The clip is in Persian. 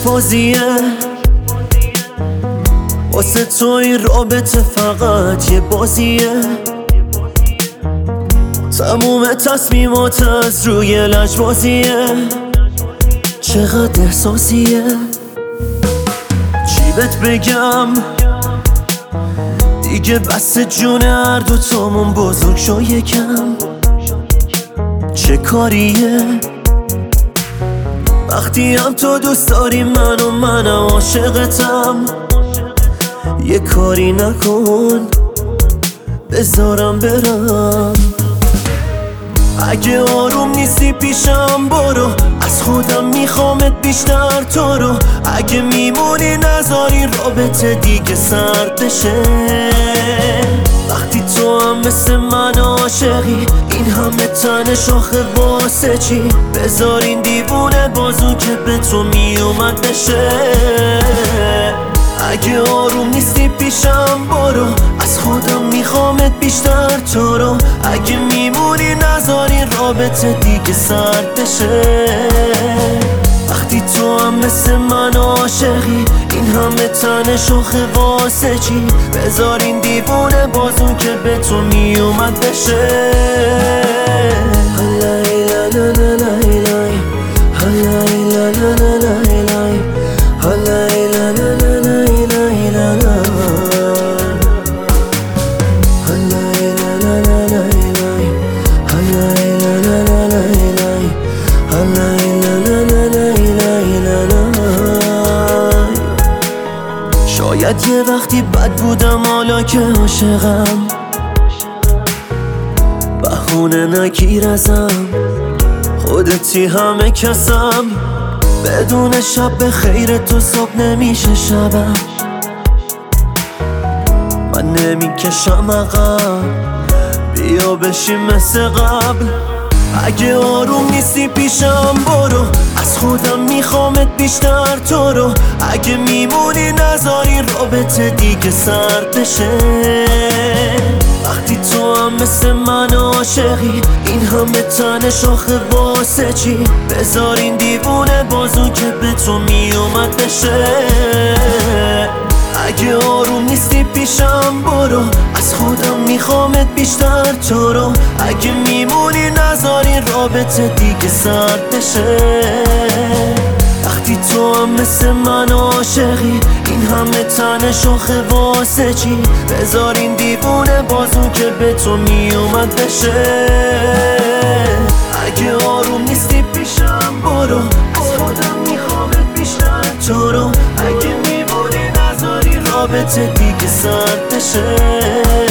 بازیه، واسه تو این رابطه فقط یه بازیه. تموم تصمیمات از روی لجبازیه، چقدر احساسیه. چی بهت بگم دیگه بس جون هر دوتامون بزرگ شو یکم. چه کاریه وقتی هم تو دوست داری منم عاشقتم. یه کاری نکن بذارم برم. اگه آروم نیستی پیشم برو، از خودم میخوامت بیشتر تو رو. اگه میمونی نذاری رابطه دیگه سرد بشه. وقتی تو هم مثل من عاشقی، این همه تن شاخه واسه چی؟ بذار این دیوونه بازو که به تو میومد بشه. اگه آروم نیستی پیشم برو، از خودم میخوامت بیشتر تو رو. اگه میمونی نذاری رابطه دیگه سرد بشه. وقتی تو هم مثل من عاشقی، این همه تن شاخه واسه چی؟ بذار این دیوونه بازو که به تو میومد بشه. شاید یه وقتی بد بودم، حالا که عاشقم بهونه نگیر ازم. خودتی همه کسم، بدون شب به خیر تو صبح نمیشه شبم. من نمیکشم عقب، بیا بشیم مثل قبل. اگه آروم نیستی پیشم برو، از خودم میخوامت بیشتر تو رو. اگه میمونی نذاری رابطه دیگه سرد بشه. وقتی تو هم مثل من عاشقی، این همه تن شاخه واسه چی؟ بذار این دیوونه بازو که به تو میومد بشه. اگه آروم نیستی پیشم برو، از خودم میخوامت بیشتر تو رو. اگه میمونی نذاری رابطه دیگه سرد بشه. وقتی تو هم مثل من عاشقی، این همه تن شاخه واسه چی؟ بذار این دیوونه بازو که به تو میومد بشه. اگه آروم نیستی پیشم برو، از خودم میخوامت بیشتر تو رو. اگه میمونی نذاری رابطه دیگه سرد بشه.